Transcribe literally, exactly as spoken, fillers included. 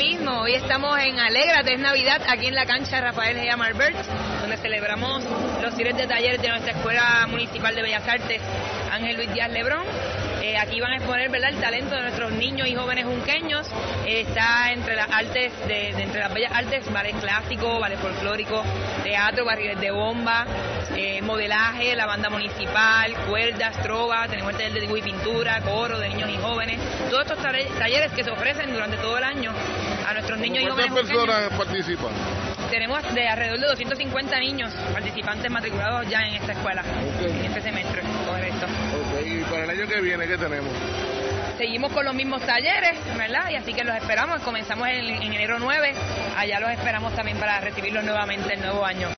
Mismo, hoy estamos en Alégrate, es Navidad, aquí en la cancha Rafael G. Marbert, donde celebramos los cierres de talleres de nuestra Escuela Municipal de Bellas Artes Ángel Luis Díaz Lebrón. Eh, aquí van a exponer, ¿verdad?, el talento de nuestros niños y jóvenes junqueños. Eh, está entre las artes, de, de entre las bellas artes, ballet clásico, ballet folclórico, teatro, barriles de bomba, eh, modelaje, la banda municipal, cuerdas, trova, tenemos el taller de dibujo y pintura, coro de niños y jóvenes. Todos estos talleres que se ofrecen durante todo el año a nuestros niños y jóvenes. ¿Cuántas personas participan? Tenemos de alrededor de doscientos cincuenta niños participantes matriculados ya en esta escuela, okay, en este semestre, correcto. Okay. Y para el año que viene, ¿qué tenemos? Seguimos con los mismos talleres, ¿verdad? Y así que los esperamos, comenzamos en, en enero nueve, allá los esperamos también para recibirlos nuevamente el nuevo año.